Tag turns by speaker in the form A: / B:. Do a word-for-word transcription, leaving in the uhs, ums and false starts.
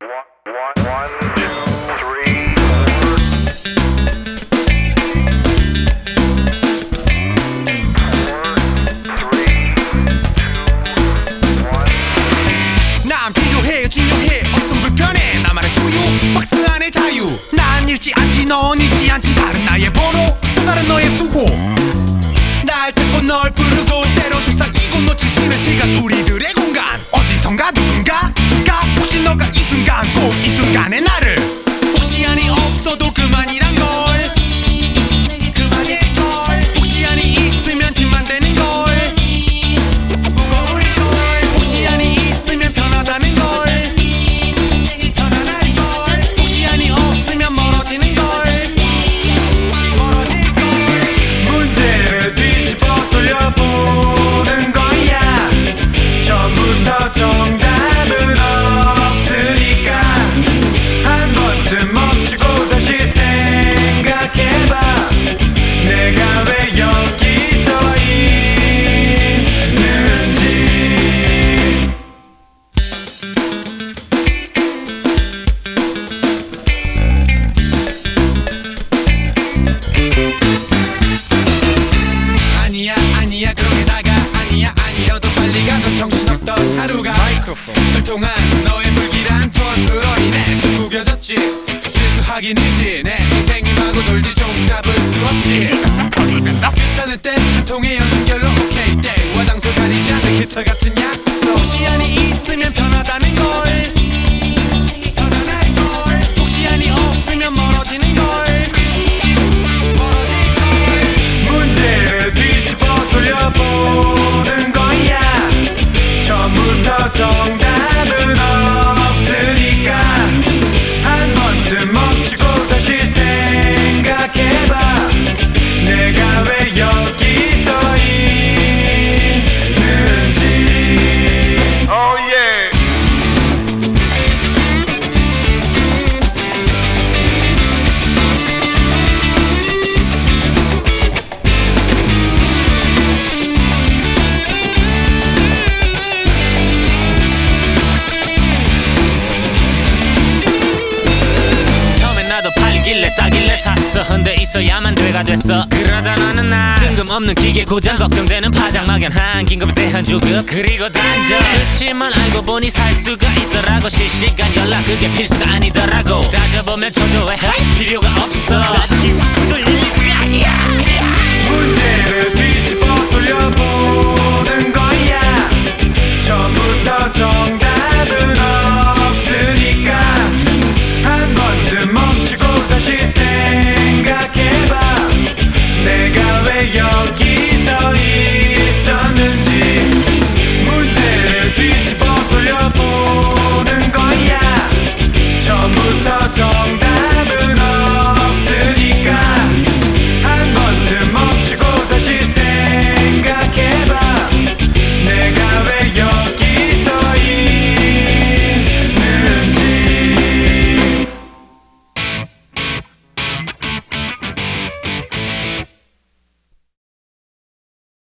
A: 난 필요해 중요해 없음 불편해 나만의 소유 박스 안의 자유 난 잃지 않지 넌 잃지 않지 다른 나의 번호 또 다른 너의 수호 날 찾고 널 부르고 때로 속삭이고 놓칠 쉬는 시간 우리들의 공간 어디선가 누군가가 혹시 너가 이 순간 꼭 이 순간의 나를 혹시 아니 없어도 그만이란 걸 그만일 걸 혹시 아니 있으면 짐만 되는 걸 무거울 걸 혹시 아니 있으면 편하다는 걸 편안할 걸 혹시 아니 없으면 멀어지는 걸 멀어질 걸
B: 문제를 뒤집어 돌려보는 거야 처음부터 정답은 없으니까 한 번쯤 멈추고 다시 생각해봐 내가 왜 여기서 있는지
A: 아니야 아니야 그러게다가 아니야 아니어도 빨리 가던 정신없던 하루가 널 통한 너의 불길한 톤으로 인해 또 구겨졌지 실수하긴이지 내 인생이 마구 돌지 종 잡을 수 없지 귀찮을 땐 한 통의 연결로 오케이 땡 화장실 가리지 않는 깃털 같은 약속 혹시 아니 있으면 편하다는 걸 편안할 걸 혹시 아니 없으면 멀어지는 걸 멀어질 걸
B: 문제를 뒤집어 돌려보는 거야 처음부터 정답은 없으니까 한 번쯤 멈추고 다시 생각해봐 내가 왜 여기서 있는지 oh yeah
C: 처음엔 나도 팔길래 싸길래 샀어 근데 있어야만 돼가 됐어 그러다 나는 나 뜬금없는 기계 고장 걱정되는 파장 막연한 긴급에 대한 주급 그리고 단정 그치만 알고 보니 살 수가 있더라고 실시간 연락 그게 필수가 아니더라고 따져보면 초조해 할 필요가 없어